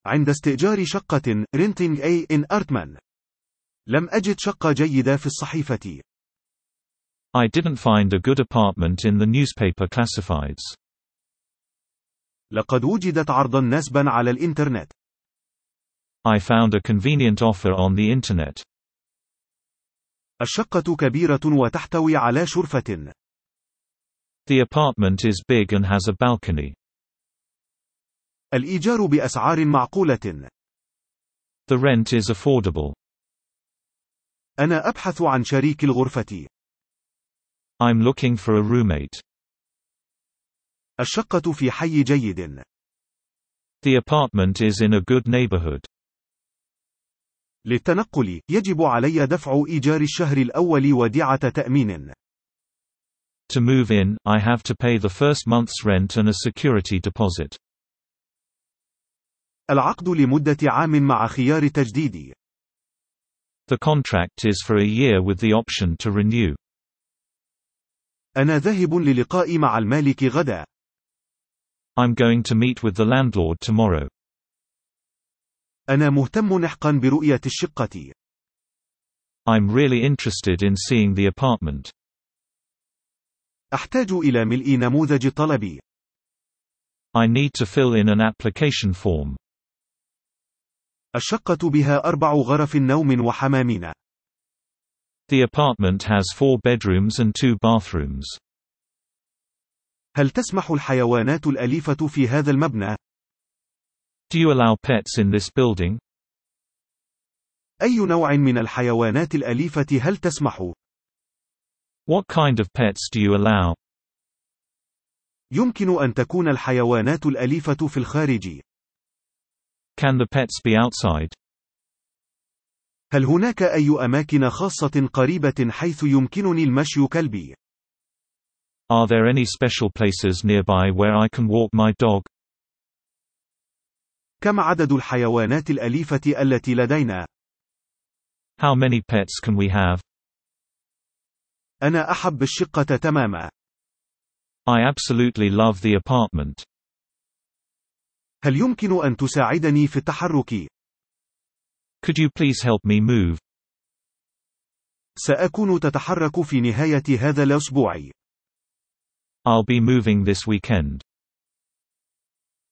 عند استئجار شقة renting a in Artman. لم أجد شقة جيدة في الصحيفة. I didn't find a good apartment in the newspaper classifieds. لقد وجدت عرضا ناسبا على الإنترنت. I found a convenient offer on the internet. الشقة كبيرة وتحتوي على شرفة. The apartment is big and has a balcony. الإيجار بأسعار معقولة. The rent is affordable. أنا أبحث عن شريك الغرفة. I'm looking for a roommate. الشقة في حي جيد. The apartment is in a good neighborhood. للتنقل، يجب علي دفع إيجار الشهر الأول وديعة تأمين. To move in, I have to pay the first month's rent and a security deposit. العقد لمدة عام مع خيار تجديد. The contract is for a year with the option to renew. أنا ذاهب للقاء مع المالك غدا. I'm going to meet with the landlord tomorrow. أنا مهتم نحقا برؤية الشقة. I'm really interested in seeing the apartment. أحتاج إلى ملء نموذج طلب. I need to fill in an application form. الشقة بها 4 غرف نوم وحمامين. The apartment has 4 bedrooms and 2 bathrooms. هل تسمح الحيوانات الأليفة في هذا المبنى؟ Do you allow pets in this building? أي نوع من الحيوانات الأليفة هل تسمح؟ What kind of pets do you allow? يمكن أن تكون الحيوانات الأليفة في الخارج. Can the pets be outside? هل هناك أي أماكن خاصة قريبة حيث يمكنني المشي كلبي؟ Are there any special places nearby where I can walk my dog? كم عدد الحيوانات الأليفة التي لدينا؟ How many pets can we have? أنا أحب الشقة تماما. I absolutely love the apartment. هل يمكن أن تساعدني في التحرك؟ Could you please help me move? سأكون تتحرك في نهاية هذا الأسبوع. I'll be moving this weekend.